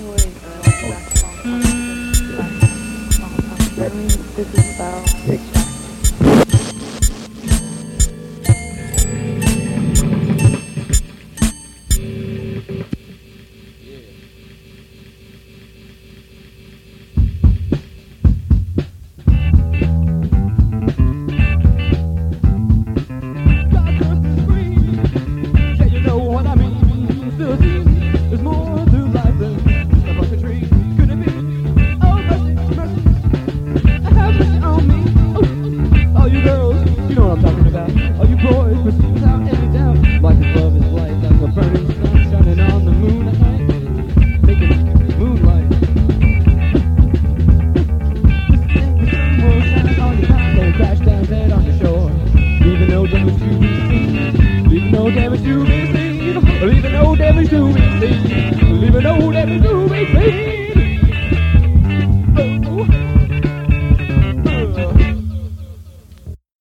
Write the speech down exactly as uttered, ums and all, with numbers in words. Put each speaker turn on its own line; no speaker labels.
Anyway, uh, back to Hong Kong. I mean, this is about no damage to be seen, leaving no damage to be seen, leaving no damage to be seen.